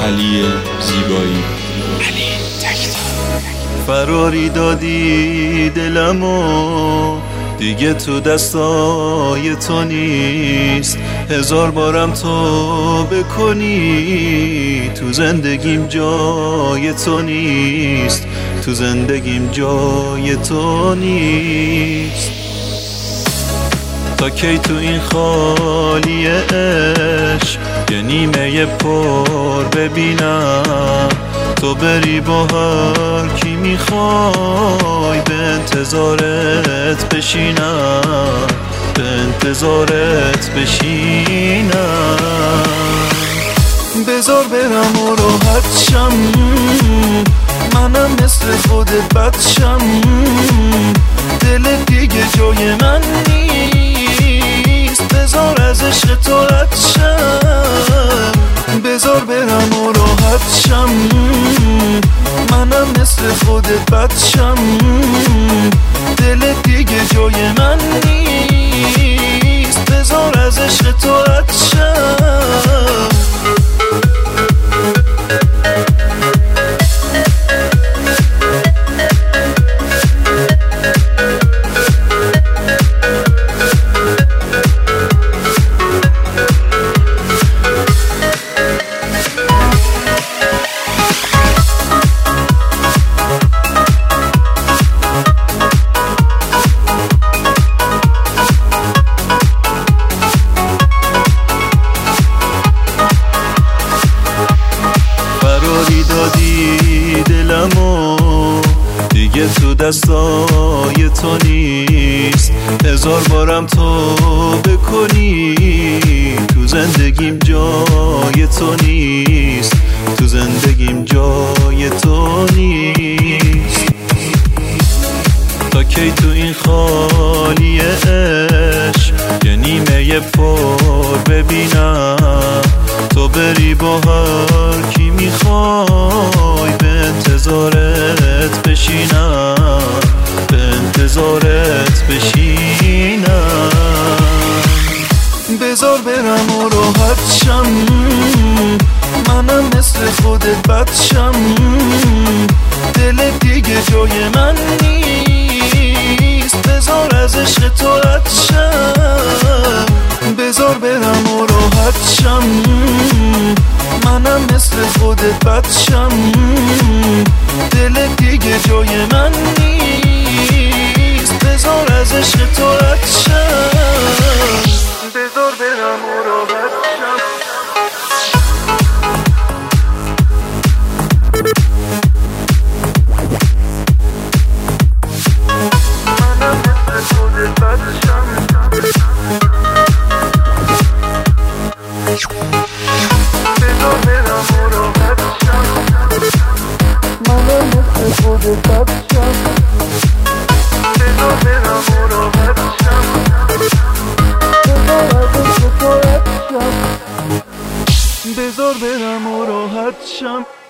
علی زیبایی. فراری دادی دلمو، دیگه تو دستای تو نیست. هزار بارم تو بکنی، تو زندگیم جای تو نیست. تو زندگیم جای تو نیست. تا کی تو این خالی عشق یه نیمه پر ببینم؟ تو بری با هر کی میخوای، به انتظارت بشینم، به انتظارت بشینم. بذار برم و راحت شم، منم مثل خودت بچم. دلت دیگه جای من نیست، بذار از عشق تو رد شم. بذار برم و راحت شم، منم مثل خودت بچم. دلت دیگه جای من نیست، بذار از عشق تو رد شم. دادی دلمو، دیگه تو دستای تو نیست. هزار بارم تو بکنی، تو زندگیم جای تو نیست. تو زندگیم جای تو نیست. تا کی تو این خالی عشق یه نیمه پر ببینم؟ تو بری با هر کی میخوای، به انتظارت بشینم، به انتظارت بشینم. بذار برم و راحت شم، منم مثل خودت بچم. دلت دیگه جای من نیست، بذار از عشق تو رد شم. بذار برم و راحت شم، منم مثل خودت بچم. دلت دیگه جای من نیست، بذار از عشق تو رد شم. بذار برم و راحت شم. منم مثل خودت بچم. بذار برم و راحت شم، منم مثل خودت بچم. بذار برم و راحت شم، بذار از عشق تو رد شم. بذار برم و راحت شم.